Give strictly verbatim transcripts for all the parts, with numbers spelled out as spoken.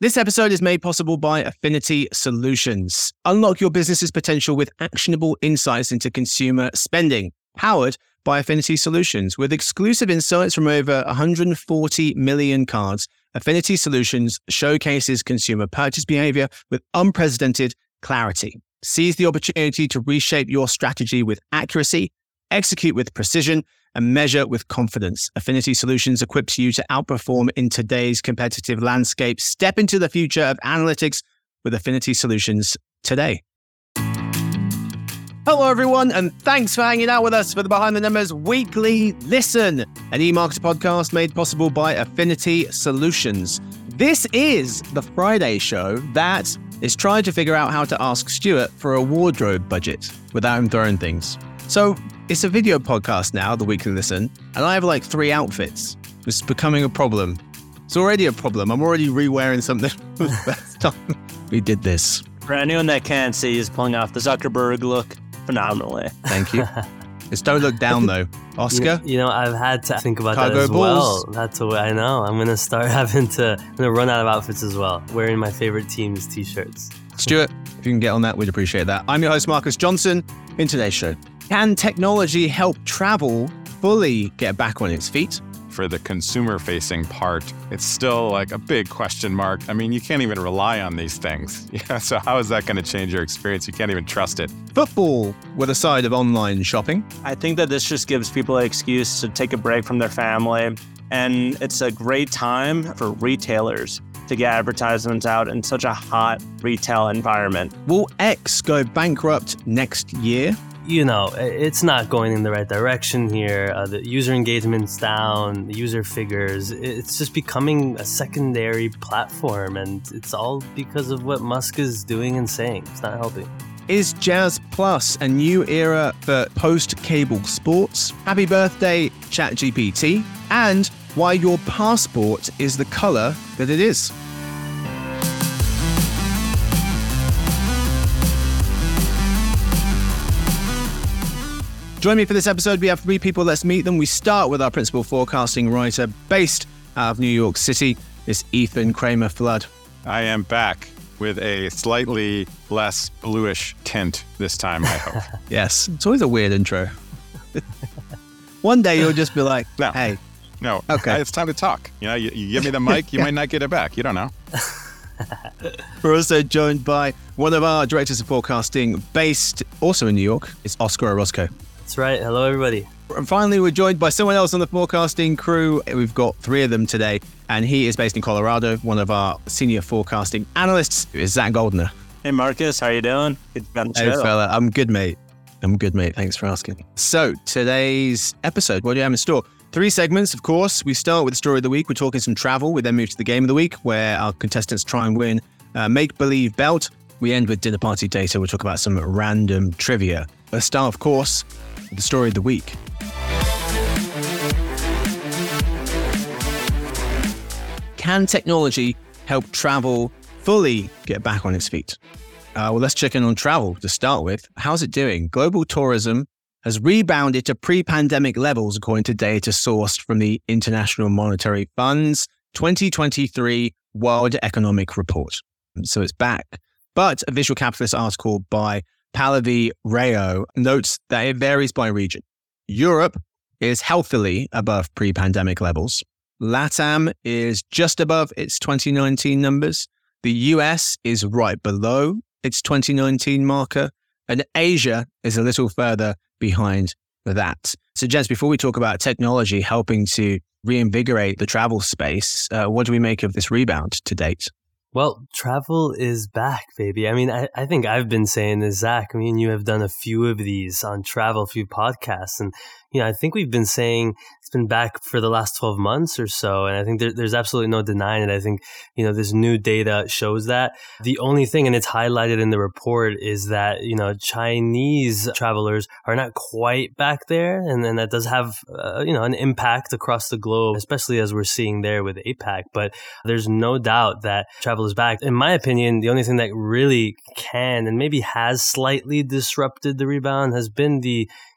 This episode is made possible by Affinity Solutions. Unlock your business's potential with actionable insights into consumer spending. Powered by Affinity Solutions. With exclusive insights from over one hundred forty million cards, Affinity Solutions showcases consumer purchase behavior with unprecedented clarity. Seize the opportunity to reshape your strategy with accuracy, execute with precision, and measure with confidence. Affinity Solutions equips you to outperform in today's competitive landscape. Step into the future of analytics with Affinity Solutions today. Hello, everyone, and thanks for hanging out with us for the Behind the Numbers Weekly Listen, an e-marketer podcast made possible by Affinity Solutions. This is the Friday show that is trying to figure out how to ask Stuart for a wardrobe budget without him throwing things. So it's a video podcast now, the Weekly Listen, and I have like three outfits. It's becoming a problem. It's already a problem. I'm already re-wearing something for the first time. We did this. For anyone that can't see, he's pulling off the Zuckerberg look phenomenally. Thank you. Just don't look down though. Oscar? You, you know, I've had to think about Cargo that as balls. well. That's what I know. I'm going to start having to, I'm going to run out of outfits as well, wearing my favorite team's t-shirts. Stuart, if you can get on that, we'd appreciate that. I'm your host, Marcus Johnson. In today's show, can technology help travel fully get back on its feet? For the consumer-facing part, it's still like a big question mark. I mean, you can't even rely on these things. Yeah, so how is that going to change your experience? You can't even trust it. Football with a side of online shopping. I think that this just gives people an excuse to take a break from their family. And it's a great time for retailers to get advertisements out in such a hot retail environment. Will X go bankrupt next year? You know, it's not going in the right direction here. Uh, the user engagement's down, the user figures. It's just becoming a secondary platform, and it's all because of what Musk is doing and saying. It's not helping. Is Jazz Plus a new era for post-cable sports? Happy birthday, ChatGPT. And why your passport is the color that it is. Join me for this episode. We have three people. Let's meet them. We start with our principal forecasting writer based out of New York City. It's Ethan Kramer Flood. I am back with a slightly less bluish tint this time, I hope. Yes, it's always a weird intro. One day you'll just be like, no, hey. No, okay. It's time to talk. You know, you, you give me the mic, you Yeah. might not get it back. You don't know. We're also joined by one of our directors of forecasting based also in New York. It's Oscar Orozco. That's right. Hello, everybody. And finally, we're joined by someone else on the forecasting crew. We've got three of them today, and he is based in Colorado. One of our senior forecasting analysts is Zach Goldner. Hey, Marcus, how you doing? Good to be on the Hey, show. fella. I'm good, mate. I'm good, mate. Thanks for asking. So, today's episode, what do you have in store? Three segments, of course. We start with the story of the week. We're talking some travel. We then move to the game of the week, where our contestants try and win a make-believe belt. We end with dinner party data. We'll talk about some random trivia. Let's start, of course, with the story of the week. Can technology help travel fully get back on its feet? Uh, well, let's check in on travel to start with. How's it doing? Global tourism has rebounded to pre-pandemic levels, according to data sourced from the International Monetary Fund's twenty twenty-three World Economic Report. So it's back. But a Visual Capitalist article by Pallavi Rao notes that it varies by region. Europe is healthily above pre-pandemic levels. LATAM is just above its twenty nineteen numbers. The U S is right below its twenty nineteen marker. And Asia is a little further behind that. So, gents, before we talk about technology helping to reinvigorate the travel space, uh, what do we make of this rebound to date? Well, travel is back, baby. I mean, I, I think I've been saying this, Zach. I mean, you have done a few of these on travel, a few podcasts. And, you know, I think we've been saying it's been back for the last twelve months or so. And I think there, there's absolutely no denying it. I think, you know, this new data shows that. The only thing, and it's highlighted in the report, is that, you know, Chinese travelers are not quite back there. And then that does have, uh, you know, an impact across the globe, especially as we're seeing there with APAC. But there's no doubt that travel is back. In my opinion, the only thing that really can and maybe has slightly disrupted the rebound has been the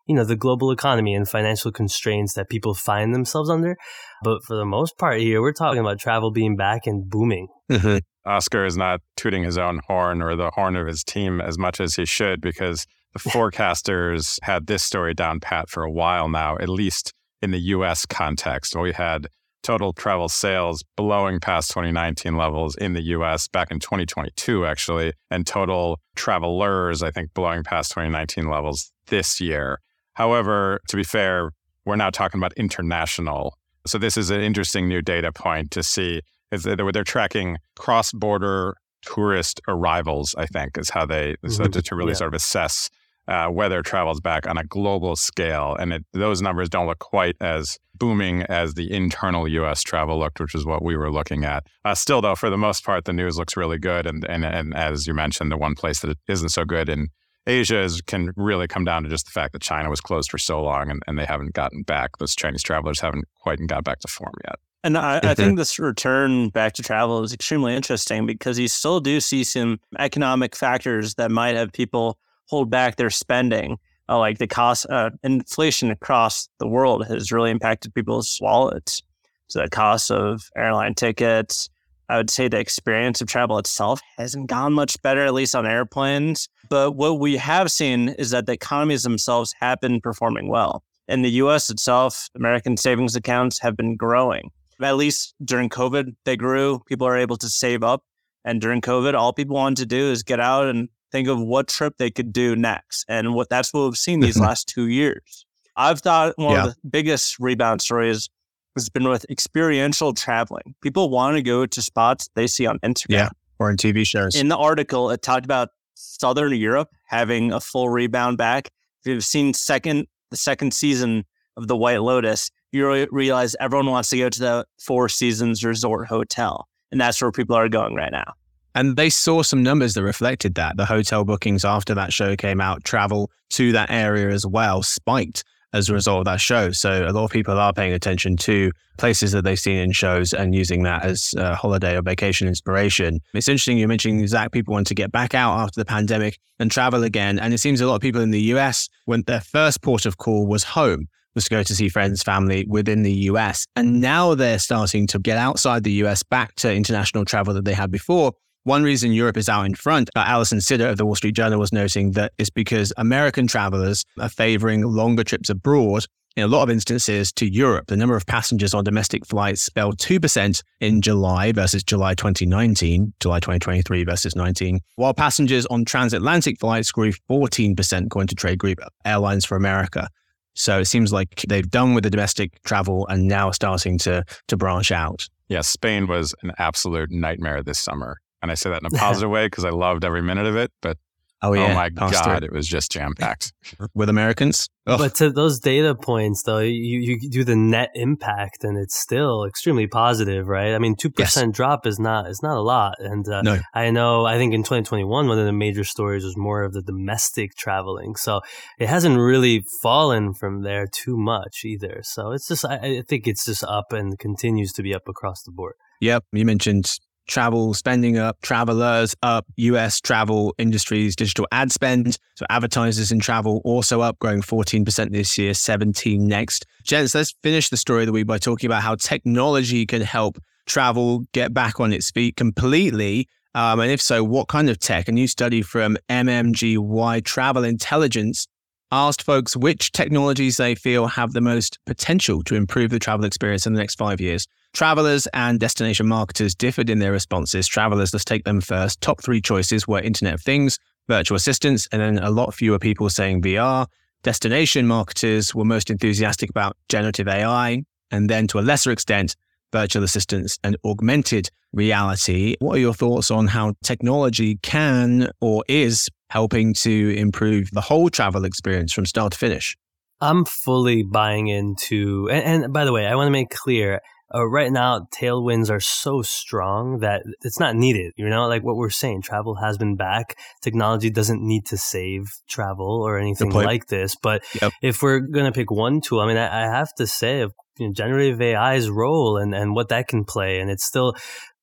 you know, the global economy and financial constraints that people find themselves under. But for the most part here, we're talking about travel being back and booming. Mm-hmm. Oscar is not tooting his own horn or the horn of his team as much as he should, because the forecasters had this story down pat for a while now, at least in the U S context, where we had total travel sales blowing past twenty nineteen levels in the U S back in twenty twenty-two, actually, and total travelers, I think, blowing past twenty nineteen levels this year. However, to be fair, we're now talking about international. So this is an interesting new data point to see. Is that they're tracking cross-border tourist arrivals, I think, is how they, mm-hmm. so to, to really yeah. sort of assess uh, whether travel's back on a global scale. And it, those numbers don't look quite as booming as the internal U S travel looked, which is what we were looking at. Uh, still, though, for the most part, the news looks really good. And, and, and as you mentioned, the one place that it isn't so good in Asia is, can really come down to just the fact that China was closed for so long and, and they haven't gotten back. Those Chinese travelers haven't quite got back to form yet. And I, I think this return back to travel is extremely interesting because you still do see some economic factors that might have people hold back their spending. Uh, like the cost, uh, inflation across the world has really impacted people's wallets. So the cost of airline tickets, I would say the experience of travel itself hasn't gone much better, at least on airplanes. But what we have seen is that the economies themselves have been performing well. In the U S itself, American savings accounts have been growing. At least during COVID, they grew. People are able to save up. And during COVID, all people wanted to do is get out and think of what trip they could do next. And what that's what we've seen these last two years. I've thought one yeah. of the biggest rebound stories has been with experiential traveling. People want to go to spots they see on Instagram. Yeah, or in T V shows. In the article, it talked about Southern Europe having a full rebound back. If you've seen second the second season of The White Lotus, you re- realize everyone wants to go to the Four Seasons Resort Hotel. And that's where people are going right now. And they saw some numbers that reflected that. The hotel bookings after that show came out, travel to that area as well, spiked as a result of that show. So a lot of people are paying attention to places that they've seen in shows and using that as a holiday or vacation inspiration. It's interesting you mentioned, Zach, people want to get back out after the pandemic and travel again. And it seems a lot of people in the U S, when their first port of call was home, was to go to see friends, family within the U S. And now they're starting to get outside the U S back to international travel that they had before. One reason Europe is out in front, uh, Alison Sider of the Wall Street Journal was noting that it's because American travelers are favoring longer trips abroad, in a lot of instances to Europe. The number of passengers on domestic flights fell two percent in July versus July twenty nineteen, July twenty twenty-three versus nineteen, while passengers on transatlantic flights grew fourteen percent according to Trade Group Airlines for America. So it seems like they've done with the domestic travel and now are starting to to branch out. Yeah, Spain was an absolute nightmare this summer. And I say that in a positive way because I loved every minute of it. But oh, yeah, oh my God, it was just jam-packed. With Americans? Ugh. But to those data points, though, you, you do the net impact and it's still extremely positive, right? I mean, two percent yes. drop is not is not a lot. And uh, no. I know, I think in twenty twenty-one, one of the major stories was more of the domestic traveling. So it hasn't really fallen from there too much either. So it's just, I, I think it's just up and continues to be up across the board. Yep. You mentioned travel spending up, travelers up, U S travel industries, digital ad spend. So advertisers in travel also up, growing fourteen percent this year, seventeen next. Gents, let's finish the story of the week by talking about how technology can help travel get back on its feet completely. Um, and if so, what kind of tech? A new study from M M G Y Travel Intelligence asked folks which technologies they feel have the most potential to improve the travel experience in the next five years. Travelers and destination marketers differed in their responses. Travelers, let's take them first. Top three choices were Internet of Things, virtual assistants, and then a lot fewer people saying V R. Destination marketers were most enthusiastic about generative A I, and then to a lesser extent, virtual assistants and augmented reality. What are your thoughts on how technology can or is helping to improve the whole travel experience from start to finish? I'm fully buying into, and, and by the way, I want to make clear, Uh, right now, tailwinds are so strong that it's not needed. You know, like what we're saying, travel has been back. Technology doesn't need to save travel or anything like this. But yep. if we're going to pick one tool, I mean, I, I have to say, you know, generative A I's role and, and what that can play. And it's still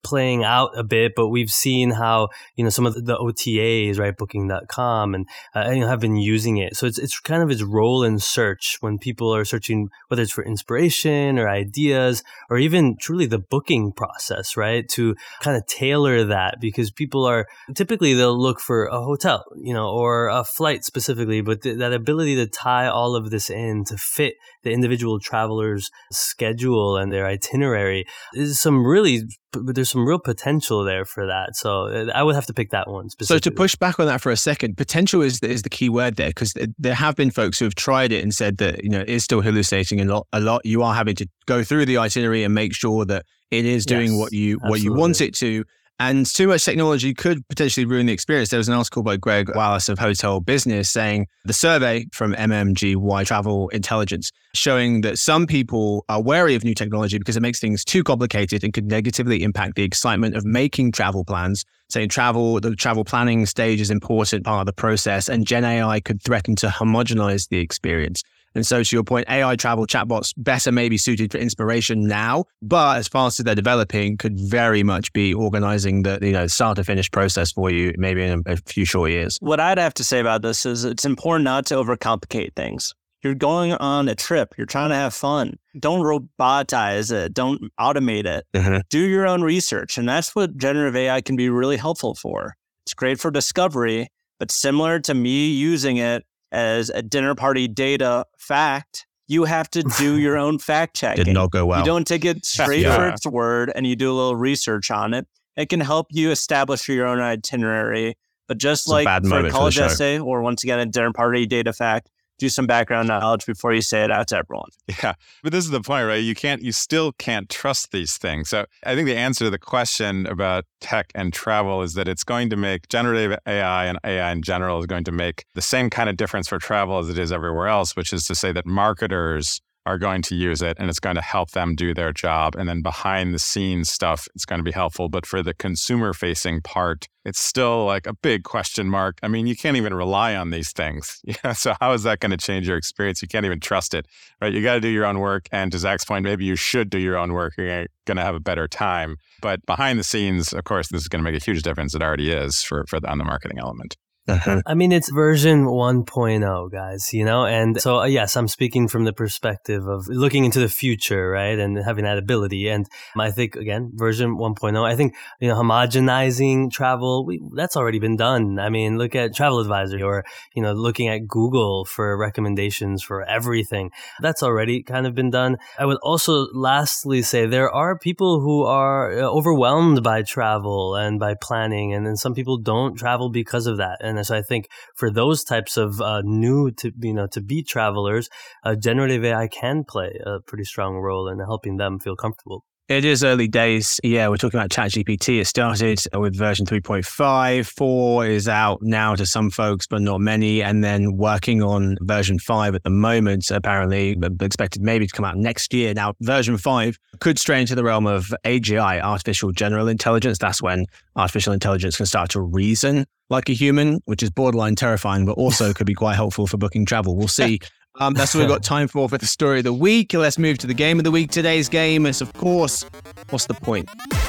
playing out a bit, but we've seen how, you know, some of the O T As, right, booking dot com, and uh, you know, have been using it. So it's it's kind of its role in search when people are searching, whether it's for inspiration or ideas, or even truly the booking process, right, to kind of tailor that, because people are typically they'll look for a hotel, you know, or a flight specifically, but th- that ability to tie all of this in to fit the individual traveler's schedule and their itinerary is some really, there's some real potential there for that. So I would have to pick that one specifically. So to push back on that for a second, potential is the, is the key word there, because there have been folks who have tried it and said that, you know, it is still hallucinating a lot. A lot. You are having to go through the itinerary and make sure that it is doing Yes, what you absolutely. what you want it to. And too much technology could potentially ruin the experience. There was an article by Greg Wallace of Hotel Business saying the survey from M M G Y Travel Intelligence showing that some people are wary of new technology because it makes things too complicated and could negatively impact the excitement of making travel plans. Saying travel, the travel planning stage is an important part of the process, and Gen A I could threaten to homogenize the experience. And so to your point, A I travel chatbots better maybe suited for inspiration now, but as fast as they're developing, could very much be organizing the, you know, start to finish process for you maybe in a, a few short years. What I'd have to say about this is it's important not to overcomplicate things. You're going on a trip. You're trying to have fun. Don't robotize it. Don't automate it. Mm-hmm. Do your own research. And that's what generative A I can be really helpful for. It's great for discovery, but similar to me using it as a dinner party data fact, you have to do your own fact checking. Did not go well. You don't take it straight Yeah. for its word and you do a little research on it. It can help you establish your own itinerary. But just It's a like bad for a moment for the college show. essay, or once again, a dinner party data fact, do some background knowledge before you say it out to everyone. Yeah. But this is the point, right? You can't, you still can't trust these things. So I think the answer to the question about tech and travel is that it's going to make generative A I and A I in general is going to make the same kind of difference for travel as it is everywhere else, which is to say that marketers are going to use it and it's going to help them do their job. And then behind the scenes stuff, it's going to be helpful. But for the consumer facing part, it's still like a big question mark. I mean, you can't even rely on these things. Yeah. So how is that going to change your experience? You can't even trust it, right? You got to do your own work. And to Zach's point, maybe you should do your own work. You're going to have a better time. But behind the scenes, of course, this is going to make a huge difference. It already is for, for the, on the marketing element. Uh-huh. I mean, it's version one point oh, guys, you know? And so, uh, yes, I'm speaking from the perspective of looking into the future, right? And having that ability. And I think, again, version one point oh, I think, you know, homogenizing travel, we, that's already been done. I mean, look at Travel Advisor or, you know, looking at Google for recommendations for everything. That's already kind of been done. I would also lastly say there are people who are overwhelmed by travel and by planning. And then some people don't travel because of that. And so I think for those types of uh, new to you know to be travelers, uh, generative A I can play a pretty strong role in helping them feel comfortable. It is early days. Yeah, we're talking about ChatGPT. It started with version three point five. four is out now to some folks, but not many. And then working on version five at the moment, apparently, but expected maybe to come out next year. Now, version five could stray into the realm of A G I, artificial general intelligence. That's when artificial intelligence can start to reason like a human, which is borderline terrifying, but also could be quite helpful for booking travel. We'll see. Um, that's what we've got time for for the story of the week. Let's move to the game of the week. Today's game is, of course, what's the point?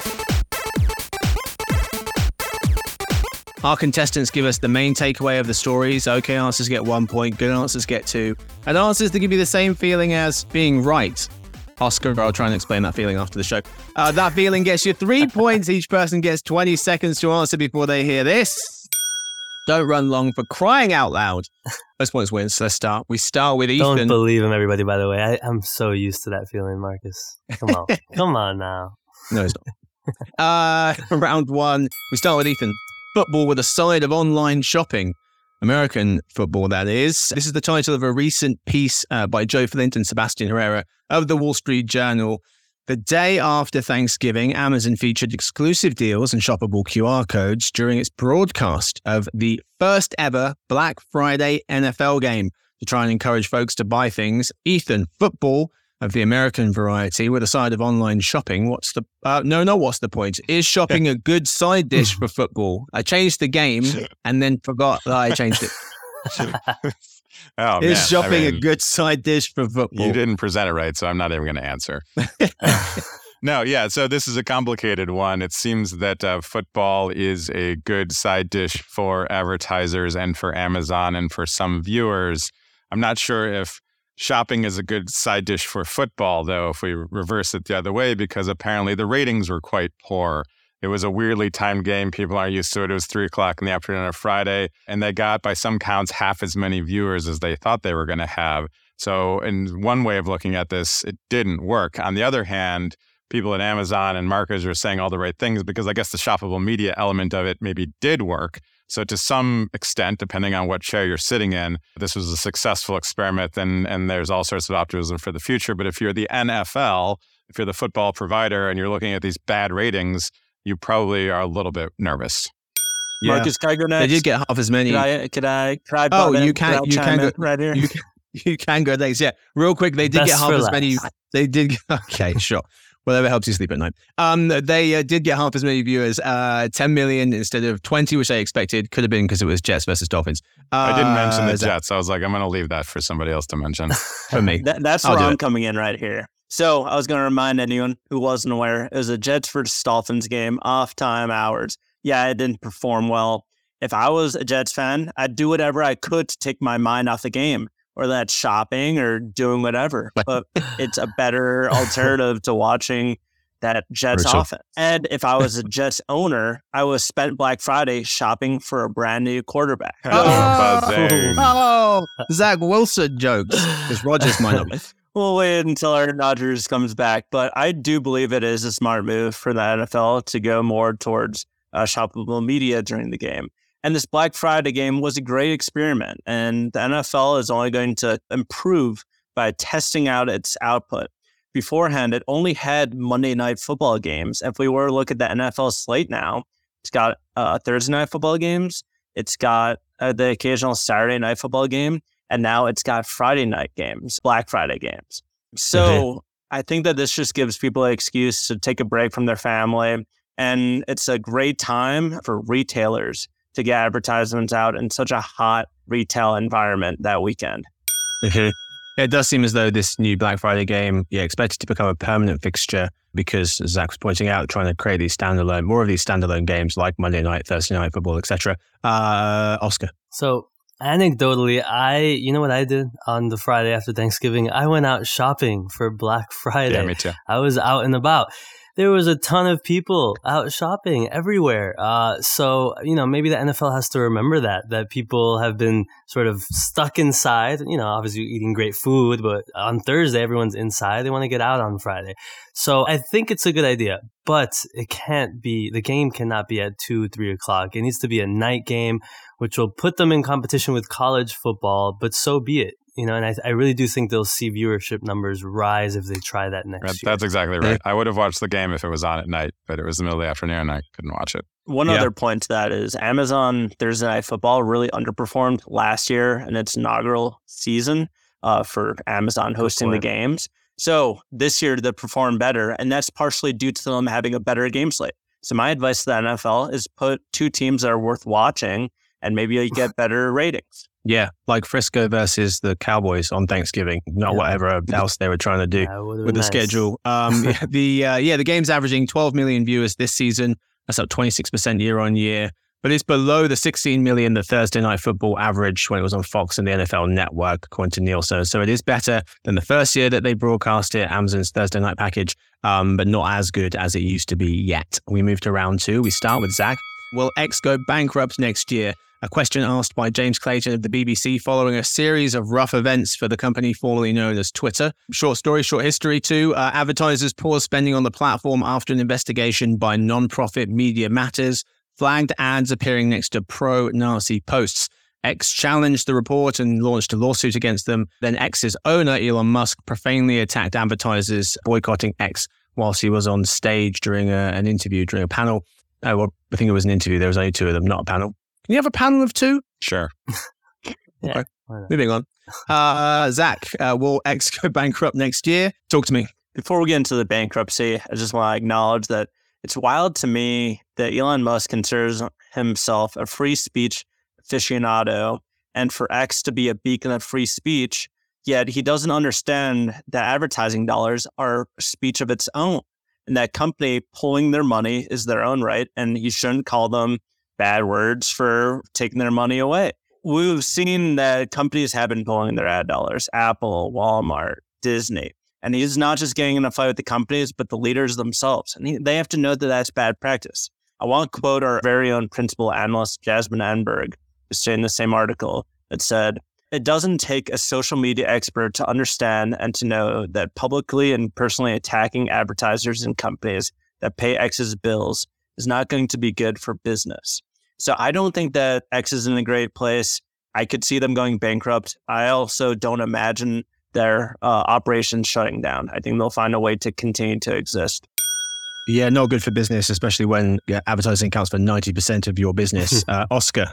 Our contestants give us the main takeaway of the stories. Okay answers get one point, good answers get two, and answers that give you the same feeling as being right. Oscar, I'll try and explain that feeling after the show. Uh, that feeling gets you three points. Each person gets twenty seconds to answer before they hear this. Don't run long, for crying out loud. Most points wins. Let's start. We start with Ethan. Don't believe him, everybody, by the way. I, I'm so used to that feeling, Marcus. Come on. Come on now. No, it's not. uh, round one. We start with Ethan. Football with a side of online shopping. American football, that is. This is the title of a recent piece uh, by Joe Flint and Sebastian Herrera of the Wall Street Journal. The day after Thanksgiving, Amazon featured exclusive deals and shoppable Q R codes during its broadcast of the first ever Black Friday N F L game to try and encourage folks to buy things. Ethan, football of the American variety with a side of online shopping. What's the, uh, no, no, what's the point? Is shopping a good side dish for football? I changed the game and then forgot that I changed it. Oh, Is man. shopping I mean, a good side dish for football? You didn't present it right, so I'm not even going to answer. No, yeah. So this is a complicated one. It seems that uh, football is a good side dish for advertisers and for Amazon and for some viewers. I'm not sure if shopping is a good side dish for football, though, if we reverse it the other way, because apparently the ratings were quite poor. It was a weirdly timed game. People aren't used to it. It was three o'clock in the afternoon on a Friday, and they got, by some counts, half as many viewers as they thought they were going to have. So in one way of looking at this, it didn't work. On the other hand, people at Amazon and marketers are saying all the right things because I guess the shoppable media element of it maybe did work. So to some extent, depending on what chair you're sitting in, this was a successful experiment, and, and there's all sorts of optimism for the future. But if you're the N F L, if you're the football provider and you're looking at these bad ratings, you probably are a little bit nervous. Yeah. Marcus, can I go next? They did get half as many. Could I? Could I? Could I oh, in? you can. Could I you can go right here. You can, you can go next. Yeah, real quick. They did Best get half for as last. many. They did. Okay, sure. Whatever helps you sleep at night. Um, they uh, did get half as many viewers, uh, ten million instead of twenty, which I expected. Could have been because it was Jets versus Dolphins. Uh, I didn't mention the Zach, Jets. I was like, I'm going to leave that for somebody else to mention. for me. That, that's I'll where do I'm it. coming in right here. So I was going to remind anyone who wasn't aware, it was a Jets versus Dolphins game, off time hours. Yeah, it didn't perform well. If I was a Jets fan, I'd do whatever I could to take my mind off the game, or that's shopping or doing whatever. But it's a better alternative to watching that Jets Rachel. offense. And if I was a Jets owner, I would have spent Black Friday shopping for a brand new quarterback. Oh, buzzing. oh, Zach Wilson jokes. Because Rodgers might not be. We'll wait until Aaron Rodgers comes back, but I do believe it is a smart move for the N F L to go more towards uh, shoppable media during the game. And this Black Friday game was a great experiment, and the N F L is only going to improve by testing out its output. Beforehand, it only had Monday night football games. If we were to look at the N F L slate now, it's got uh, Thursday night football games, it's got uh, the occasional Saturday night football game, and now it's got Friday night games, Black Friday games. So mm-hmm. I think that this just gives people an excuse to take a break from their family. And it's a great time for retailers to get advertisements out in such a hot retail environment that weekend. Mm-hmm. It does seem as though this new Black Friday game, yeah, expected to become a permanent fixture because, as Zach was pointing out, trying to create these standalone, more of these standalone games like Monday night, Thursday night football, et cetera. Uh, Oscar. So anecdotally, I, you know what I did on the Friday after Thanksgiving? I went out shopping for Black Friday. Yeah, me too. I was out and about. There was a ton of people out shopping everywhere. Uh, so, you know, maybe the N F L has to remember that, that people have been sort of stuck inside, you know, obviously eating great food, but on Thursday, everyone's inside. They want to get out on Friday. So I think it's a good idea, but it can't be, the game cannot be at two, three o'clock. It needs to be a night game, which will put them in competition with college football, but so be it. You know, and I, I really do think they'll see viewership numbers rise if they try that next That, year. that's exactly right. I would have watched the game if it was on at night, but it was the middle of the afternoon and I couldn't watch it. One Yeah. other point to that is Amazon Thursday Night Football really underperformed last year in its inaugural season uh, for Amazon hosting the games. So this year they performed better, and that's partially due to them having a better game slate. So my advice to the N F L is put two teams that are worth watching, and maybe you get better ratings. Yeah, like Frisco versus the Cowboys on Thanksgiving, not Yeah. whatever else they were trying to do That would've with been the nice. schedule. Um, the uh, yeah, the game's averaging twelve million viewers this season. That's up twenty-six percent year on year, but it's below the sixteen million the Thursday Night Football average when it was on Fox and the N F L Network, according to Nielsen. So it is better than the first year that they broadcast it, Amazon's Thursday night package, um, but not as good as it used to be yet. We move to round two. We start with Zach. Will X go bankrupt next year? A question asked by James Clayton of the B B C following a series of rough events for the company formerly known as Twitter. Short story, short history too. Uh, advertisers paused spending on the platform after an investigation by non-profit Media Matters flagged ads appearing next to pro-Nazi posts. X challenged the report and launched a lawsuit against them. Then X's owner, Elon Musk, profanely attacked advertisers boycotting X whilst he was on stage during a, an interview, during a panel. Oh, well, I think it was an interview. There was only two of them, not a panel. Can you have a panel of two? Sure. Yeah, Okay. why not? Moving on. Uh, Zach, uh, will X go bankrupt next year? Talk to me. Before we get into the bankruptcy, I just want to acknowledge that it's wild to me that Elon Musk considers himself a free speech aficionado, and for X to be a beacon of free speech, yet he doesn't understand that advertising dollars are speech of its own. And that company pulling their money is their own right. And you shouldn't call them bad words for taking their money away. We've seen that companies have been pulling their ad dollars, Apple, Walmart, Disney. And he's not just getting in a fight with the companies, but the leaders themselves. And he, they have to know that that's bad practice. I want to quote our very own principal analyst, Jasmine Enberg, who said in the same article that said, "It doesn't take a social media expert to understand and to know that publicly and personally attacking advertisers and companies that pay X's bills is not going to be good for business." So I don't think that X is in a great place. I could see them going bankrupt. I also don't imagine their uh, operations shutting down. I think they'll find a way to continue to exist. Yeah, not good for business, especially when yeah, advertising accounts for ninety percent of your business. uh, Oscar?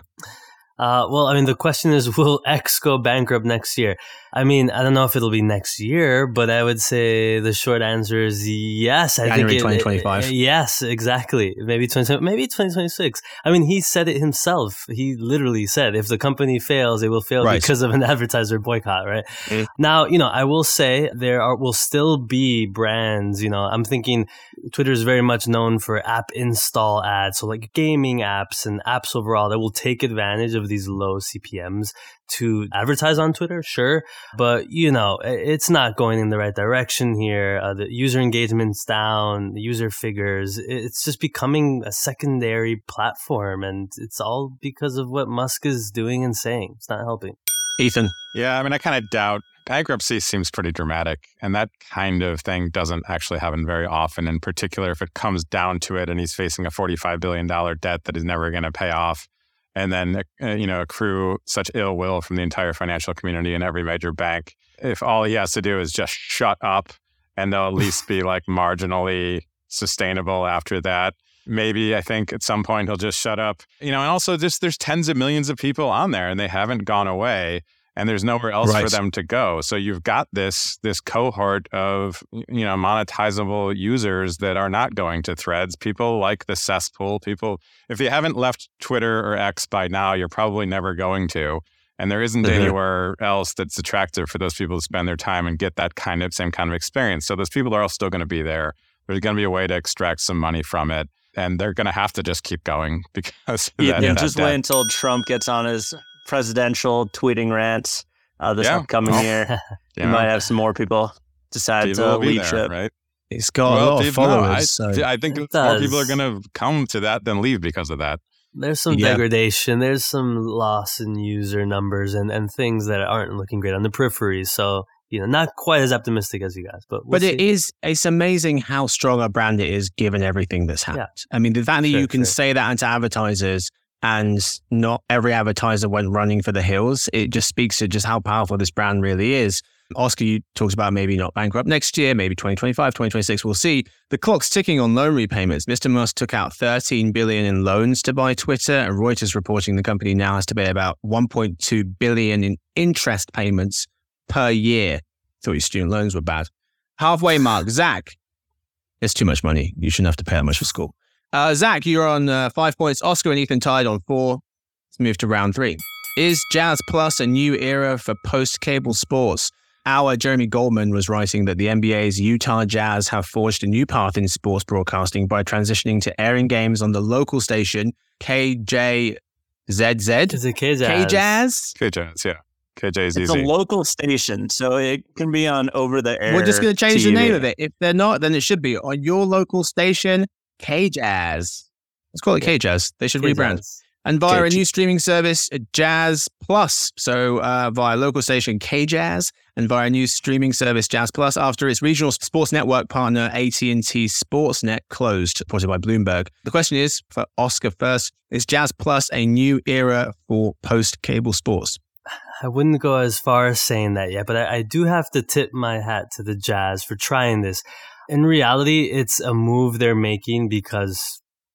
Uh, well, I mean, the question is, will X go bankrupt next year? I mean, I don't know if it'll be next year, but I would say the short answer is yes. I January think twenty twenty-five. It, it, yes, exactly. Maybe twenty, maybe twenty twenty-six. I mean, he said it himself. He literally said, if the company fails, it will fail right. because of an advertiser boycott, right? Mm. Now, you know, I will say there are will still be brands, you know, I'm thinking Twitter is very much known for app install ads. So like gaming apps and apps overall that will take advantage of these low C P Ms to advertise on Twitter, sure. But, you know, it's not going in the right direction here. Uh, the user engagement's down, the user figures. It's just becoming a secondary platform. And it's all because of what Musk is doing and saying. It's not helping. Ethan? Yeah, I mean, I kind of doubt. Bankruptcy seems pretty dramatic. And that kind of thing doesn't actually happen very often, in particular if it comes down to it and he's facing a forty-five billion dollars debt that is never going to pay off. And then, uh, you know, accrue such ill will from the entire financial community and every major bank. If all he has to do is just shut up and they'll at least be like marginally sustainable after that. Maybe I think at some point he'll just shut up. You know, and also just there's tens of millions of people on there and they haven't gone away. And there's nowhere else right. for them to go. So you've got this this cohort of, you know, monetizable users that are not going to Threads. People like the cesspool. People, if you haven't left Twitter or X by now, you're probably never going to. And there isn't mm-hmm. anywhere else that's attractive for those people to spend their time and get that kind of same kind of experience. So those people are all still going to be there. There's going to be a way to extract some money from it. And they're going to have to just keep going because of yeah, that, yeah, that just debt. Wait until Trump gets on his presidential tweeting rants uh, this yeah. upcoming year. yeah. You might have some more people decide people to will be lead there, ship. Right? It's got well, a lot of followers. No, I, so. I think more people are going to come to that than leave because of that. There's some yeah. degradation. There's some loss in user numbers and, and things that aren't looking great on the peripheries. So, you know, not quite as optimistic as you guys, but we'll but see. it is. It's amazing how strong a brand it is, given everything that's happened. Yeah. I mean, the fact that sure, you can sure. say that to advertisers, and not every advertiser went running for the hills. It just speaks to just how powerful this brand really is. Oscar, you talked about maybe not bankrupt next year, maybe twenty twenty-five, twenty twenty-six. We'll see. The clock's ticking on loan repayments. Mister Musk took out thirteen billion dollars in loans to buy Twitter, and Reuters reporting the company now has to pay about one point two billion dollars in interest payments per year. Thought your student loans were bad. Halfway mark. Zach, it's too much money. You shouldn't have to pay that much for school. Uh, Zach, you're on uh, five points. Oscar and Ethan tied on four. Let's move to round three. Is Jazz Plus a new era for post-cable sports? Our Jeremy Goldman was writing that the N B A's Utah Jazz have forged a new path in sports broadcasting by transitioning to airing games on the local station K J Z Z. Is it K Jazz? K Jazz? K Jazz, yeah. K J Z Z. It's a local station, so it can be on over-the-air We're just going to change T V. the name of it. If they're not, then it should be on your local station, K Jazz. Let's call it yeah. K Jazz. They should K-Jazz. rebrand. And via K- a new streaming service, Jazz Plus. So uh, via local station K Jazz and via a new streaming service, Jazz Plus, after its regional sports network partner, A T and T Sportsnet, closed, reported by Bloomberg. The question is, for Oscar first, is Jazz Plus a new era for post-cable sports? I wouldn't go as far as saying that yet, but I, I do have to tip my hat to the Jazz for trying this. In reality, it's a move they're making because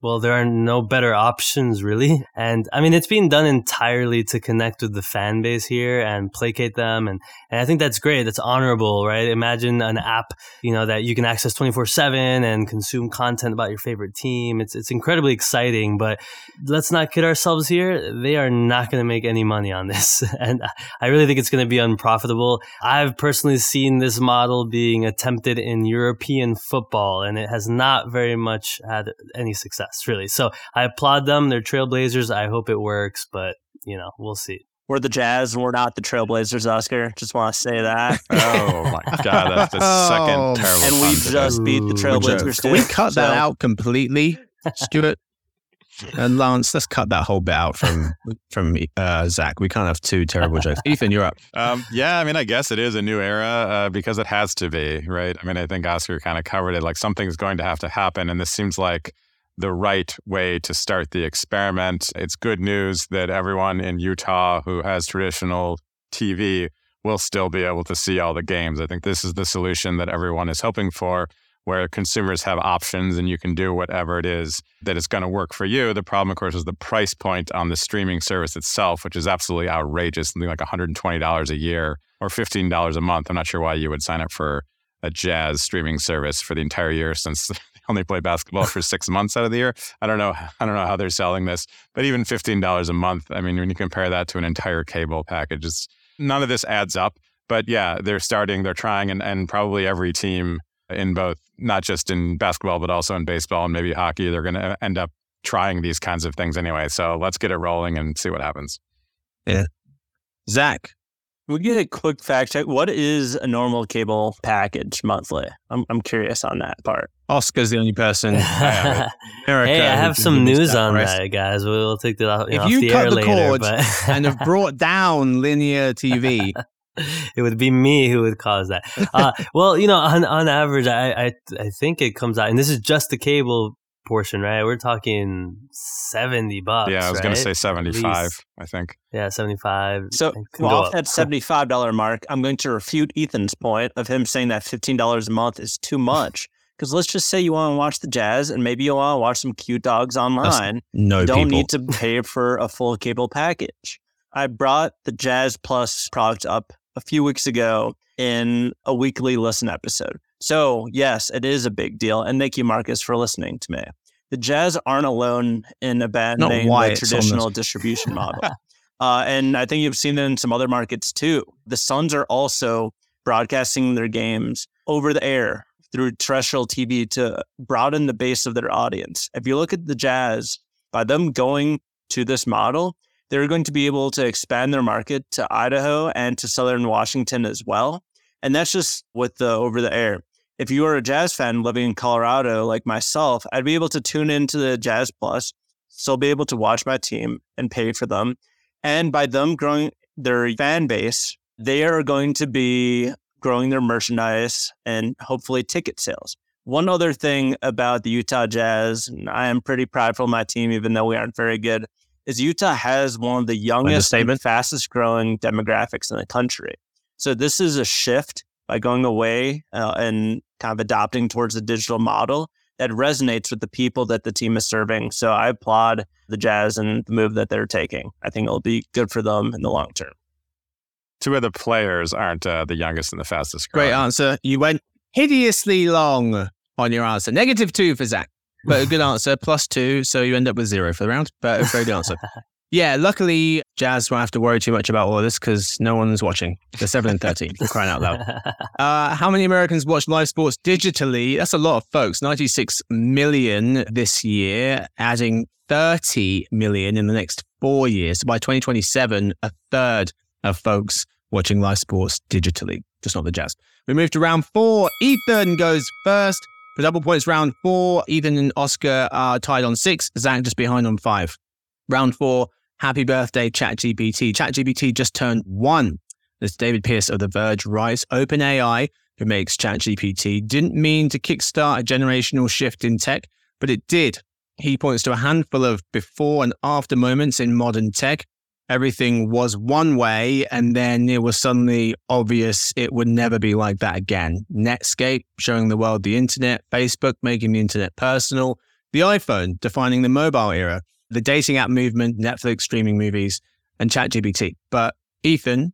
Well, there are no better options, really. And I mean, it's being done entirely to connect with the fan base here and placate them. And, and I think that's great. That's honorable, right? Imagine an app, you know, that you can access twenty-four seven and consume content about your favorite team. It's, it's incredibly exciting, but let's not kid ourselves here. They are not going to make any money on this. And I really think it's going to be unprofitable. I've personally seen this model being attempted in European football, and it has not very much had any success. Really. So I applaud them. They're trailblazers. I hope it works, but, you know, we'll see. We're the Jazz and we're not the Trailblazers, Oscar. Just want to say that. Oh, my God. That's the second Oh. terrible And we pun just today. beat the Trailblazers. Can we too. cut that So- out completely, Stuart? And Lance, let's cut that whole bit out from from uh, Zach. We can't have two terrible jokes. Ethan, you're up. Um, yeah, I mean, I guess it is a new era uh, because it has to be, right? I mean, I think Oscar kind of covered it. Like, something's going to have to happen, and this seems like the right way to start the experiment. It's good news that everyone in Utah who has traditional T V will still be able to see all the games. I think this is the solution that everyone is hoping for, where consumers have options and you can do whatever it is that is going to work for you. The problem, of course, is the price point on the streaming service itself, which is absolutely outrageous, something like one hundred twenty dollars a year or fifteen dollars a month. I'm not sure why you would sign up for a Jazz streaming service for the entire year, since they only play basketball for six months out of the year. I don't know. I don't know how they're selling this, but even fifteen dollars a month. I mean, when you compare that to an entire cable package, it's, none of this adds up. But yeah, they're starting, they're trying, and, and probably every team in both, not just in basketball, but also in baseball and maybe hockey, they're going to end up trying these kinds of things anyway. So let's get it rolling and see what happens. Yeah. Zach. We get a quick fact check. What is a normal cable package monthly? I'm I'm curious on that part. Oscar's the only person. Hey, America I who have can some give us news that on rest. that, guys. We'll take that off, you If know, off you the cut air the later. cord But and have brought down linear T V, it would be me who would cause that. Uh, well, you know, on on average, I, I I think it comes out, and this is just the cable portion, right? We're talking seventy bucks. Yeah, I was right? going to say At seventy-five, least. I think. Yeah, seventy-five. So It can well, go off up. that seventy-five dollars mark, I'm going to refute Ethan's point of him saying that fifteen dollars a month is too much. Because let's just say you want to watch the Jazz and maybe you want to watch some cute dogs online. no You don't people. need to pay for a full cable package. I brought the Jazz Plus product up a few weeks ago in a weekly listen episode. So yes, it is a big deal. And thank you, Marcus, for listening to me. The Jazz aren't alone in abandoning why the it's on traditional this. distribution model. Uh, and I think you've seen it in some other markets too. The Suns are also broadcasting their games over the air through terrestrial T V to broaden the base of their audience. If you look at the Jazz, by them going to this model, they're going to be able to expand their market to Idaho and to Southern Washington as well. And that's just with the over the air. If you are a Jazz fan living in Colorado like myself, I'd be able to tune into the Jazz Plus, still be able to watch my team and pay for them. And by them growing their fan base, they are going to be growing their merchandise and hopefully ticket sales. One other thing about the Utah Jazz, and I am pretty prideful of my team, even though we aren't very good, is Utah has one of the youngest and Understatement. fastest growing demographics in the country. So this is a shift by going away uh, and kind of adopting towards the digital model that resonates with the people that the team is serving. So I applaud the Jazz and the move that they're taking. I think it'll be good for them in the long term. Two of the players aren't uh, the youngest and the fastest growing. Great answer. You went hideously long on your answer. Negative two for Zach, but a good answer. Plus two, so you end up with zero for the round. But a very good answer. Yeah, luckily, Jazz won't have to worry too much about all of this because no one's watching. They're seven and thirteen, for crying out loud. Uh, how many Americans watch live sports digitally? That's a lot of folks. ninety-six million this year, adding thirty million in the next four years. So by twenty twenty-seven, a third of folks watching live sports digitally, just not the Jazz. We move to round four. Ethan goes first. For double points, round four. Ethan and Oscar are tied on six. Zach just behind on five. Round four. Happy birthday, ChatGPT. ChatGPT just turned one. As David Pierce of The Verge writes, OpenAI, who makes ChatGPT, didn't mean to kickstart a generational shift in tech, but it did. He points to a handful of before and after moments in modern tech. Everything was one way, and then it was suddenly obvious it would never be like that again. Netscape showing the world the internet, Facebook making the internet personal, the iPhone defining the mobile era, the dating app movement, Netflix streaming movies, and ChatGPT. But Ethan,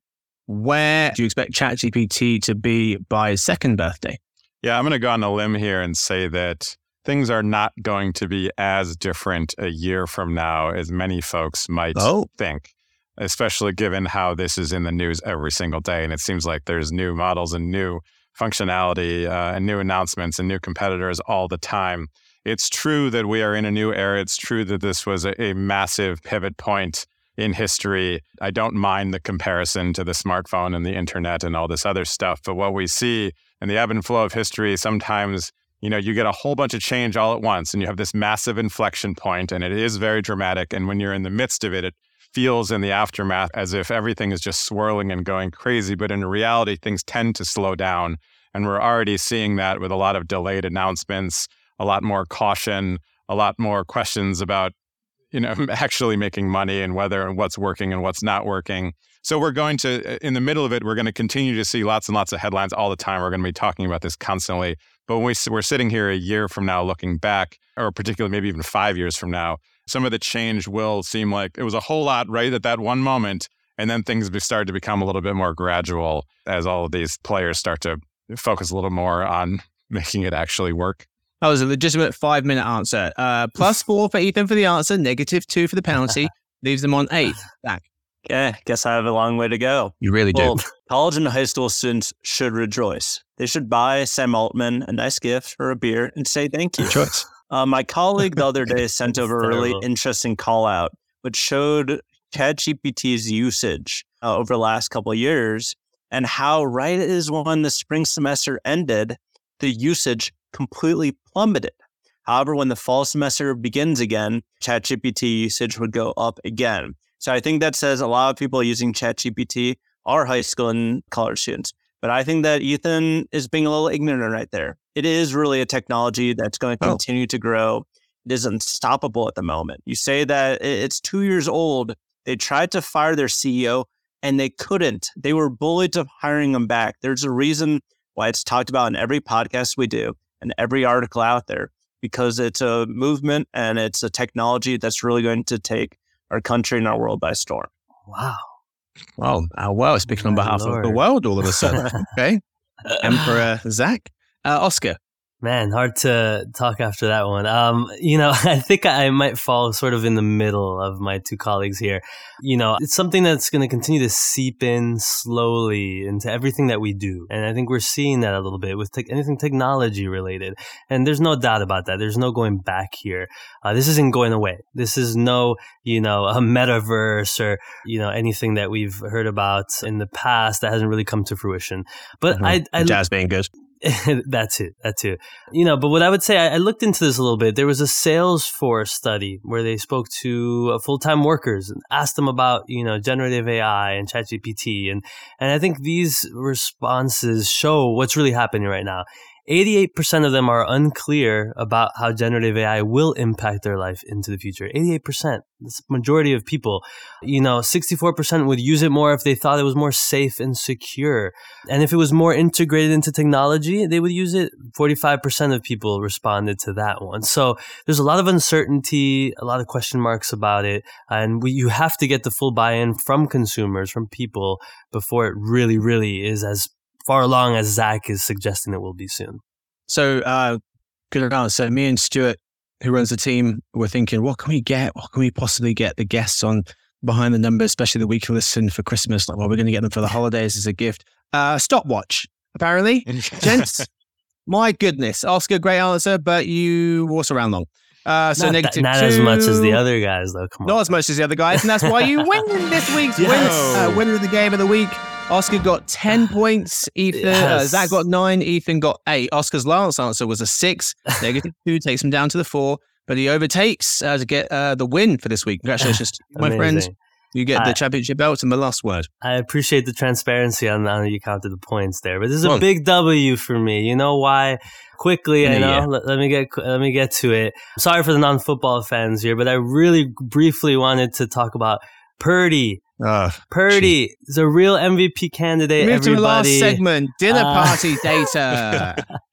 where do you expect ChatGPT to be by his second birthday? Yeah, I'm going to go on a limb here and say that things are not going to be as different a year from now as many folks might oh. think, especially given how this is in the news every single day. And it seems like there's new models and new functionality uh, and new announcements and new competitors all the time. It's true that we are in a new era. It's true that this was a, a massive pivot point in history. I don't mind the comparison to the smartphone and the internet and all this other stuff. But what we see in the ebb and flow of history, sometimes, you know, you get a whole bunch of change all at once and you have this massive inflection point, and it is very dramatic. And when you're in the midst of it, it feels in the aftermath as if everything is just swirling and going crazy. But in reality, things tend to slow down. And we're already seeing that with a lot of delayed announcements, a lot more caution, a lot more questions about, you know, actually making money and whether and what's working and what's not working. So we're going to, in the middle of it, we're going to continue to see lots and lots of headlines all the time. We're going to be talking about this constantly. But when we, we're sitting here a year from now looking back, or particularly maybe even five years from now, some of the change will seem like it was a whole lot right at that one moment. And then things start to become a little bit more gradual as all of these players start to focus a little more on making it actually work. That was a legitimate five-minute answer. Uh, plus four for Ethan for the answer, negative two for the penalty. Leaves them on eight. Back. Yeah, guess I have a long way to go. You really do. Well, college and high school students should rejoice. They should buy Sam Altman a nice gift or a beer and say thank you. Good choice. Uh, my colleague the other day sent over a really terrible. interesting call out, which showed ChatGPT's usage uh, over the last couple of years and how right it is when the spring semester ended, the usage completely plummeted. However, when the fall semester begins again, ChatGPT usage would go up again. So I think that says a lot of people using ChatGPT are high school and college students. But I think that Ethan is being a little ignorant right there. It is really a technology that's going to continue oh. to grow. It is unstoppable at the moment. You say that it's two years old. They tried to fire their C E O and they couldn't. They were bullied to hiring him back. There's a reason why it's talked about in every podcast we do and every article out there, because it's a movement and it's a technology that's really going to take our country and our world by storm. Wow. Well, our world is speaking on behalf Lord. of the world all of a sudden. Okay. Emperor Zach. Uh, Oscar. Man, hard to talk after that one. Um, you know, I think I might fall sort of in the middle of my two colleagues here. You know, it's something that's going to continue to seep in slowly into everything that we do. And I think we're seeing that a little bit with te- anything technology related. And there's no doubt about that. There's no going back here. Uh, this isn't going away. This is no, you know, a metaverse or, you know, anything that we've heard about in the past that hasn't really come to fruition. But mm-hmm. I, I, Jazz being good. that too, that too. You know, but what I would say, I, I looked into this a little bit. There was a Salesforce study where they spoke to uh, full-time workers and asked them about, you know, generative A I and ChatGPT. And, and I think these responses show what's really happening right now. eighty-eight percent of them are unclear about how generative A I will impact their life into the future. eighty-eight percent. That's the majority of people. You know, sixty-four percent would use it more if they thought it was more safe and secure. And if it was more integrated into technology, they would use it. forty-five percent of people responded to that one. So there's a lot of uncertainty, a lot of question marks about it. And we, you have to get the full buy-in from consumers, from people, before it really, really is as far along as Zach is suggesting it will be soon. So, uh, good answer. So me and Stuart, who runs the team, were thinking, what can we get? What can we possibly get the guests on Behind the Numbers, especially the week of listen for Christmas? Like, well, we're going to get them for the holidays as a gift. Uh, stopwatch, apparently. Gents, my goodness. Oscar, great answer, but you also ran long. Uh, so not negative that, not two. as much as the other guys, though. Come on. Not as much as the other guys, and that's why you win this week's Yes. win, uh, winner of the game of the week. Oscar got ten points. Ethan, Yes. uh, Zach got nine. Ethan got eight. Oscar's last answer was a six. Negative two takes him down to the four, but he overtakes uh, to get uh, the win for this week. Congratulations, to you, my friends. You get the I, championship belt and the last word. I appreciate the transparency on how you counted the points there, but this is a big W for me. You know why? Quickly, I know. Yeah. Let, let me get let me get to it. Sorry for the non-football fans here, but I really briefly wanted to talk about Purdy. Oh, Purdy geez. is a real M V P candidate. Move everybody. to the last segment. Dinner uh, party data.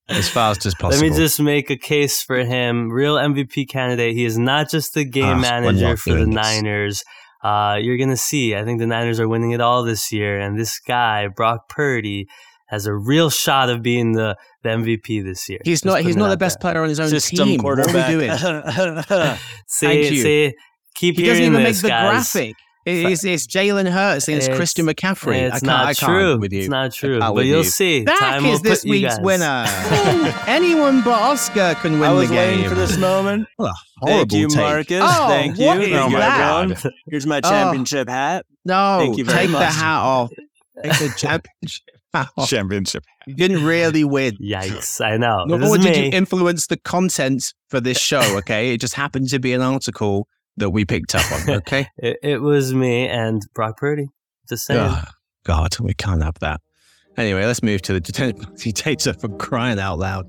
as fast as possible. Let me just make a case for him. Real M V P candidate. He is not just the game Ah, we're manager not for the doing this. Niners. Uh, you're going to see. I think the Niners are winning it all this year. And this guy, Brock Purdy, has a real shot of being the, the M V P this year. He's Just not. He's putting it not the out best there. player on his own System team. quarterback. What are we doing? See, Thank you. see, keep He hearing doesn't even this, make the guys. graphic. It- It's, it's Jalen Hurts against It's- Christian McCaffrey. I It's can't, not I can't true. with you. It's not true. I can't But with you'll you. see. Dak Time is will this put you week's guys. winner. Anyone but Oscar can win I was the game. waiting for this moment. What a Thank horrible you, take. Marcus. Oh, Thank you. what Thank is you, that? everyone. Here's my Oh. championship hat. No, Thank you very take the much. hat off. Take the championship hat off. Championship. You didn't really win. Yikes, I know. Nor This is did me. you influence the content for this show, okay? It just happened to be an article that we picked up on, okay? It, it was me and Brock Purdy. Just saying. Oh, God, we can't have that. Anyway, let's move to the dependency data for crying out loud.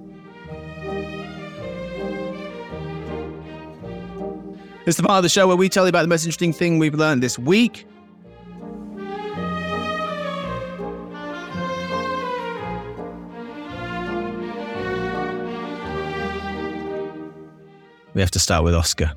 It's the part of the show where we tell you about the most interesting thing we've learned this week. We have to start with Oscar.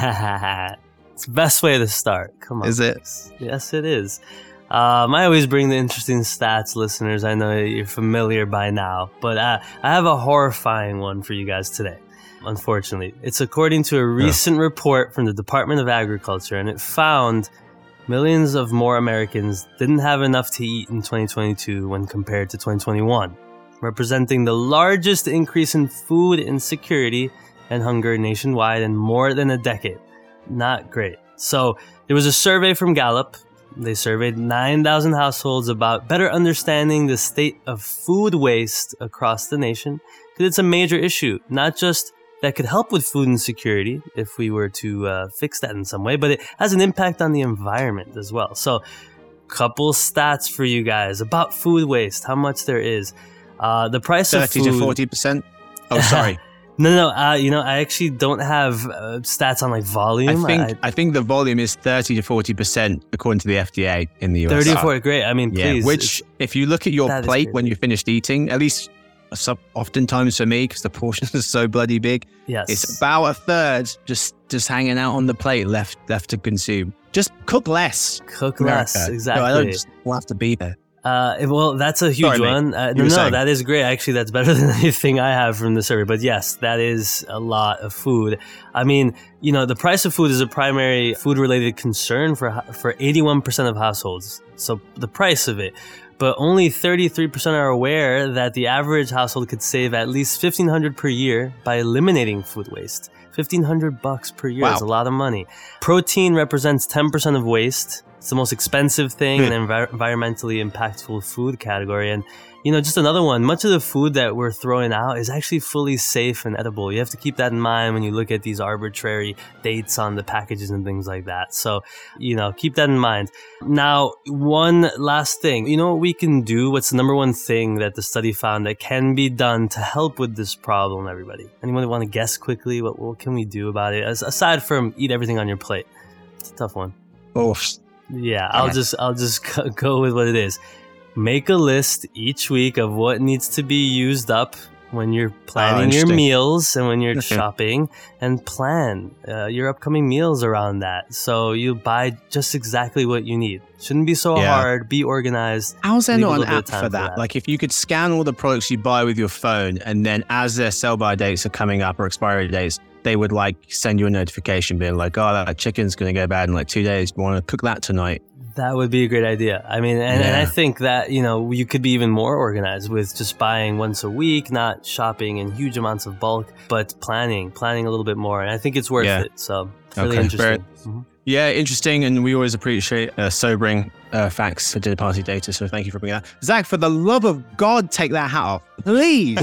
It's the best way to start. Come on. Is it? Chris. Yes, it is. Um, I always bring the interesting stats, listeners. I know you're familiar by now, but uh, I have a horrifying one for you guys today. Unfortunately, it's according to a recent report from the Department of Agriculture, and it found millions of more Americans didn't have enough to eat in twenty twenty-two when compared to twenty twenty-one, representing the largest increase in food insecurity and hunger nationwide in more than a decade. Not great. So there was a survey from Gallup. They surveyed nine thousand households about better understanding the state of food waste across the nation, because it's a major issue, not just that could help with food insecurity if we were to uh, fix that in some way, but it has an impact on the environment as well. So couple stats for you guys about food waste, how much there is. Uh, the price thirty of food... to forty percent. Oh, sorry. No, no, uh, you know, I actually don't have uh, stats on like volume. I think I, I think the volume is thirty to forty percent according to the F D A in the U S. thirty or forty, great. I mean, Yeah, please. which if you look at your that is plate crazy. when you finished eating, at least some, oftentimes for me, because the portions are so bloody big, yes. it's about a third just just hanging out on the plate left left to consume. Just cook less. Cook America. less, No, exactly. I don't just we'll have to be there. Uh, well, that's a huge Sorry, mate. one. Uh, You no, were no, saying. that is great. Actually, that's better than anything I have from the survey. But yes, that is a lot of food. I mean, you know, the price of food is a primary food-related concern for for eighty-one percent of households. So the price of it. But only thirty-three percent are aware that the average household could save at least fifteen hundred dollars per year by eliminating food waste. fifteen hundred bucks per year Wow. is a lot of money. Protein represents ten percent of waste. It's the most expensive thing and envi- environmentally impactful food category. And, you know, just another one, much of the food that we're throwing out is actually fully safe and edible. You have to keep that in mind when you look at these arbitrary dates on the packages and things like that. So, you know, keep that in mind. Now, one last thing. You know what we can do? What's the number one thing that the study found that can be done to help with this problem, everybody? Anyone want to guess quickly? What, what can we do about it? As, aside from eat everything on your plate. It's a tough one. Oof. Yeah, I'll Okay. just I'll just go- go with what it is. Make a list each week of what needs to be used up when you're planning your interesting. meals and when you're Okay. shopping, and plan uh, your upcoming meals around that. So you buy just exactly what you need. Shouldn't be so Yeah. hard. Be organized. How's there Leave a not an little bit app of time for for that? that. Like if you could scan all the products you buy with your phone and then as their sell-by dates are coming up or expiry dates, they would like send you a notification being like, oh, that chicken's going to go bad in like two days. You want to cook that tonight? That would be a great idea. I mean, and, and I Yeah. think that, you know, you could be even more organized with just buying once a week, not shopping in huge amounts of bulk, but planning, planning a little bit more. And I think it's worth Yeah. it. So it's really Okay, interesting. Mhm. Yeah, interesting. And we always appreciate uh, sobering uh, facts for dinner party data. So thank you for bringing that. Zach, for the love of God, take that hat off. Please.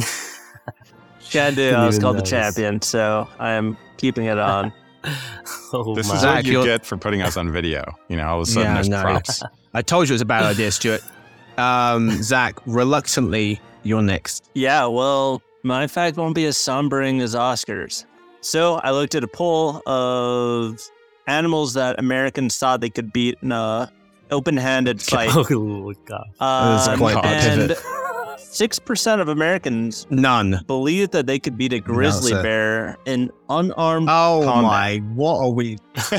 Can do. Didn't I was even called the notice. champion, so I am keeping it on. Oh, This my. is Zach, what you you're- get for putting us on video. You know, all of a sudden Yeah, there's no. props. I told you it was a bad idea, Stuart. Um, Zach, reluctantly, you're next. Yeah, well, my fact won't be as sombering as Oscar's. So I looked at a poll of animals that Americans thought they could beat in a open-handed fight. Oh, God. Uh, That was quite a and pivot. six percent of Americans None. believe that they could beat a grizzly sir. bear in unarmed Oh combat. my, what are we?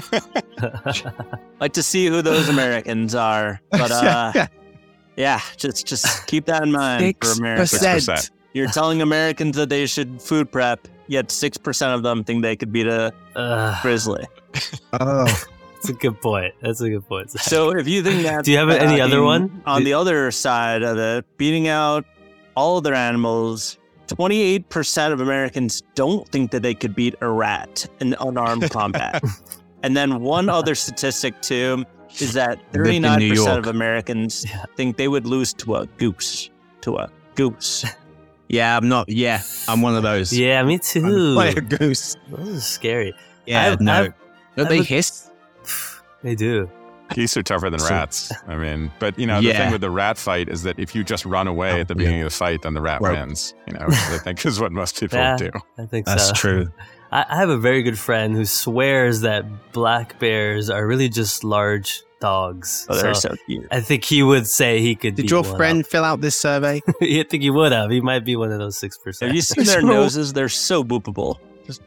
Like to see who those Americans are. But uh, yeah, just just keep that in mind for Americans. six percent. You're telling Americans that they should food prep, yet six percent of them think they could beat a Uh, grizzly. Oh, that's a good point. That's a good point. Zach. So if you think that... Do you have any uh, other in- one? On Do- the other side of it, beating out all other animals, twenty-eight percent of Americans don't think that they could beat a rat in unarmed combat. And then one other statistic too is that New thirty-nine percent York. of Americans Yeah. think they would lose to a goose. To a goose. yeah, I'm not. Yeah, I'm one of those. Yeah, me I'm too. like a goose. Those are scary. Yeah, I've- no. I've- Don't I've they looked- hiss? They do. Geese are tougher than So- rats. I mean, but you know, the Yeah. thing with the rat fight is that if you just run away Oh, at the yeah. beginning of the fight, then the rat Right. wins. You know, which I think is what most people Yeah. do. I think That's so. true. I, I have a very good friend who swears that black bears are really just large dogs. Oh, they're So so cute. I think he would say he could. Did beat your one friend fill out this survey? up. I think he would have. He might be one of those six percent. Have you seen their noses? They're so boopable. Just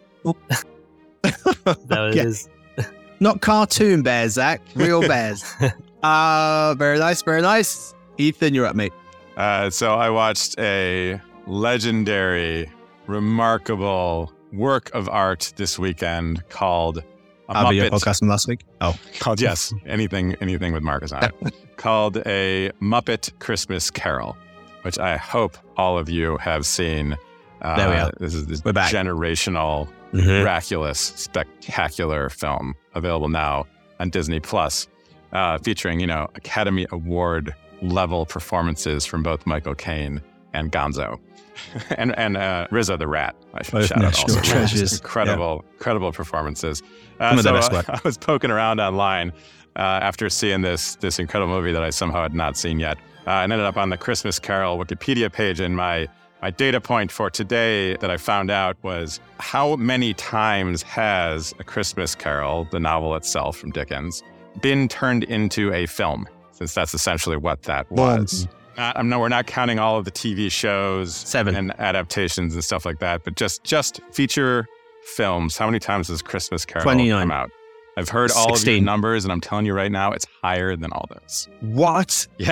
That was Yeah. his- Not cartoon bears, Zach. Real bears. uh, very nice, very nice. Ethan, you're up, mate. Uh, so I watched a legendary, remarkable work of art this weekend called a I'll be your Muppet. podcast from last week. Oh, Called yes, anything, anything with Marcus on it. Called a Muppet Christmas Carol, which I hope all of you have seen. Uh, There we are. This is this We're back. generational, miraculous, spectacular film available now on Disney Plus, uh, featuring you know Academy Award level performances from both Michael Caine and Gonzo, and and uh, Rizzo the Rat. I should Both shout out national also. treasures. Incredible, incredible performances. Uh, Some of the so best uh, work. I was poking around online uh, after seeing this this incredible movie that I somehow had not seen yet, uh, and ended up on the Christmas Carol Wikipedia page. And my my data point for today that I found out was how many times has A Christmas Carol, the novel itself from Dickens, been turned into a film? Since that's essentially what that was. Not, I'm no, we're not counting all of the T V shows, Seven. and adaptations and stuff like that, but just just feature films. How many times has Christmas Carol twenty-nine. come out? I've heard all of your sixteen. numbers, and I'm telling you right now, it's higher than all those. what? Yeah.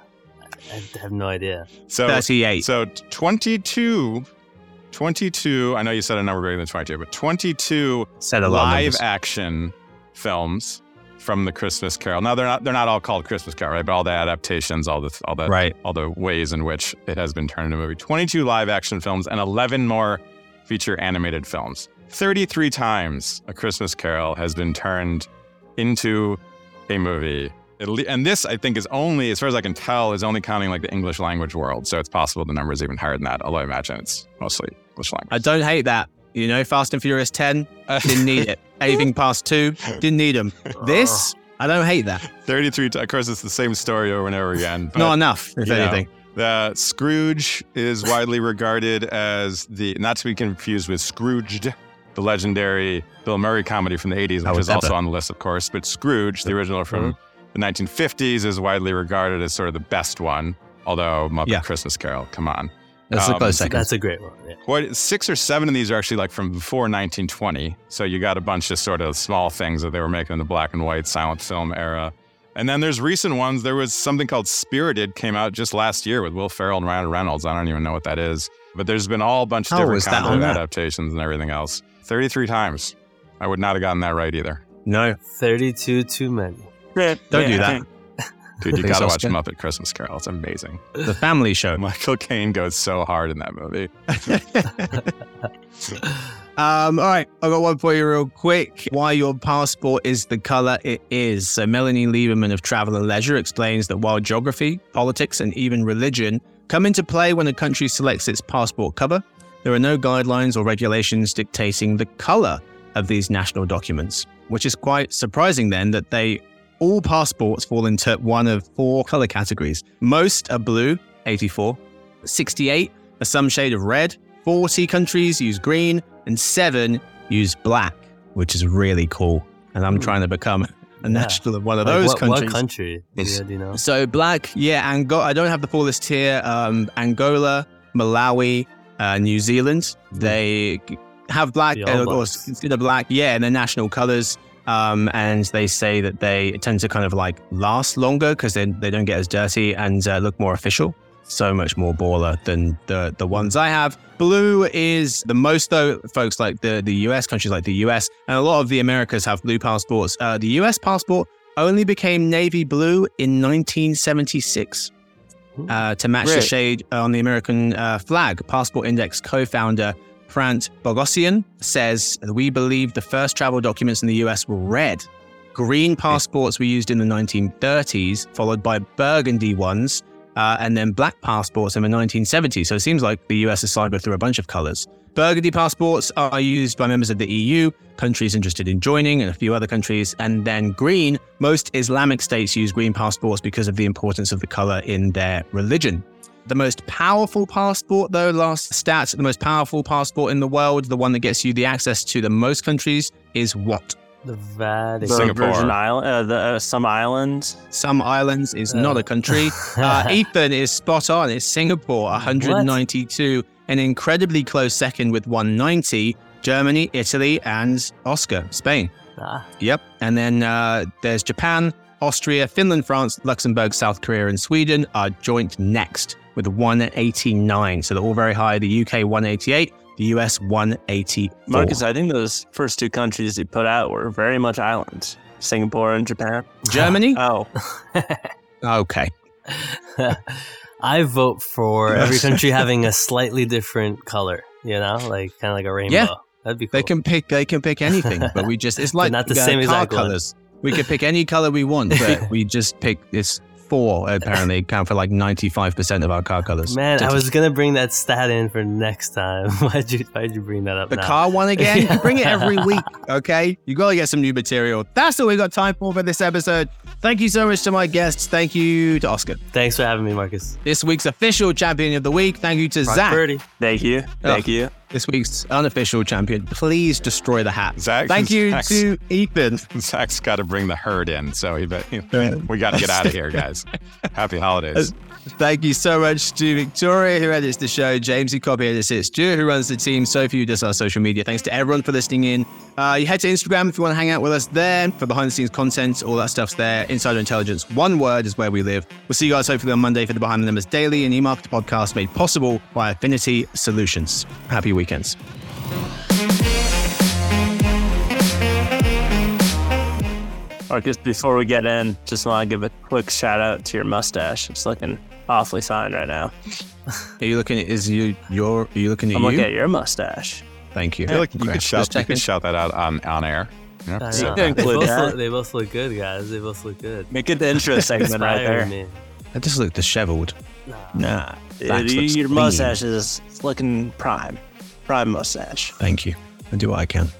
I have no idea. So thirty-eight. so twenty-two, twenty-two. I know you said a number bigger than twenty-two, but twenty-two Said a lot of live numbers. action films from the Christmas Carol. Now they're not they're not all called Christmas Carol, right? But all the adaptations, all the all the Right. all the ways in which it has been turned into a movie. twenty-two live action films and eleven more feature animated films. thirty-three times A Christmas Carol has been turned into a movie. At le- And this, I think, is only, as far as I can tell, is only counting like the English language world. So it's possible the number is even higher than that, although I imagine it's mostly English language. I don't hate that. You know, Fast and Furious ten, didn't need it. Anything past two, didn't need them. This, I don't hate that. thirty-three, t- of course, it's the same story over and over again. But Not enough, if you know, anything. The Scrooge is widely regarded as the, not to be confused with Scrooged, the legendary Bill Murray comedy from the eighties, How which would is that also be? on the list, of course. But Scrooge, the original from the nineteen fifties, is widely regarded as sort of the best one. Although Muppet Yeah. Christmas Carol, come on. That's a Um, close second. That's a great one. Yeah. What, six or seven of these are actually like from before nineteen twenty. So you got a bunch of sort of small things that they were making in the black and white silent film era. And then there's recent ones. There was something called Spirited came out just last year with Will Ferrell and Ryan Reynolds. I don't even know what that is. But there's been all a bunch of How different was that kinds on of that? adaptations and everything else. thirty-three times. I would not have gotten that right either. No, thirty-two too many. don't do that. Dude, you Thanks, gotta watch Oscar. Muppet Christmas Carol. It's amazing. The family show. Michael Caine goes so hard in that movie. Um, all right, I've got one for you real quick. Why your passport is the color it is. So Melanie Lieberman of Travel and Leisure explains that while geography, politics, and even religion come into play when a country selects its passport cover, there are no guidelines or regulations dictating the color of these national documents, which is quite surprising then that they all passports fall into one of four color categories. Most are blue, eighty-four, sixty-eight are some shade of red, forty countries use green, and seven use black, which is really cool. And I'm trying to become a Yeah. national of one of Like, those what, countries. What country? Is- Yeah, do you know? So black, yeah, Angola. I don't have the full list here. Um, Angola, Malawi, uh, New Zealand. They have black, The All uh, or Blacks. consider black, yeah, in their national colors. Um, and they say that they tend to kind of like last longer because they they don't get as dirty and uh, look more official. So much more baller than the the ones I have. Blue is the most though, folks, like the the U S, countries like the U S, and a lot of the Americas have blue passports. Uh, the U S passport only became navy blue in nineteen seventy-six uh, to match the Right. shade on the American uh, flag. Passport Index co-founder Prant Bogosian says, we believe the first travel documents in the U S were red. Green passports were used in the nineteen thirties, followed by burgundy ones, uh, and then black passports in the nineteen seventies. So it seems like the U S has cycled through a bunch of colors. Burgundy passports are used by members of the E U, countries interested in joining, and a few other countries. And then green, most Islamic states use green passports because of the importance of the color in their religion. The most powerful passport, though, last stats, the most powerful passport in the world, the one that gets you the access to the most countries, is what? The Vatican. The Singapore. Virgin Island, uh, the uh, some islands. Some islands is Uh. not a country. Uh, Ethan is spot on. It's Singapore, one hundred ninety-two, an incredibly close second with one ninety. Germany, Italy, and Oscar, Spain. Ah, Yep. And then uh, there's Japan, Austria, Finland, France, Luxembourg, South Korea, and Sweden are joint next with one eighty-nine. So they're all very high. The U K one eighty-eight, the U S one eighty-four. Marcus, I think those first two countries he put out were very much islands. Singapore and Japan. Germany? Oh, Okay. I vote for every country having a slightly different color. You know, like kind of like a rainbow. Yeah. That'd be cool. They can pick they can pick anything, but we just it's like not the uh, same car exact one. colors. We could pick any color we want, but we just pick this four apparently account for like ninety-five percent of our car colors. Man, I was gonna bring that stat in for next time. Why'd you Why'd you bring that up the now? car one again. You bring it every week, okay? You gotta get some new material. That's all we got time for for this episode. Thank you so much to my guests. Thank you to Oscar. Thanks for having me, Marcus. This week's official champion of the week. Thank you to Brock Zach. Purdy. thank you. Thank you. This week's unofficial champion. Please destroy the hat. Zach- Thank you Zach's- to Ethan. Zach's got to bring the herd in, so he bet, we got to get out of here, guys. Happy holidays. Thank you so much to Victoria, who edits the show, James, who copy edits it, Stuart, who runs the team, Sophie, who does our social media. Thanks to everyone for listening in. Uh, you head to Instagram if you want to hang out with us there for behind the scenes content. All that stuff's there. Insider Intelligence, one word, is where we live. We'll see you guys hopefully on Monday for the Behind the Numbers Daily, an e-marketer podcast made possible by Affinity Solutions. Happy weekends. Marcus, before we get in, just want to give a quick shout out to your mustache. It's looking awfully fine right now. Are you looking at, is you, your, are you looking at I'm you? looking at your mustache. Thank you. I feel like you Okay. could shout, Just you checking. could shout that out on, on air. You know? I So- know. They They, include both that. look, they both look good, guys. They both look good. Make it the intro segment right Inspiring there. me. I just look disheveled. Nah. Nah. Dude, Zach's you- looks your clean. mustache is looking prime. Prime mustache. Thank you. I do what I can.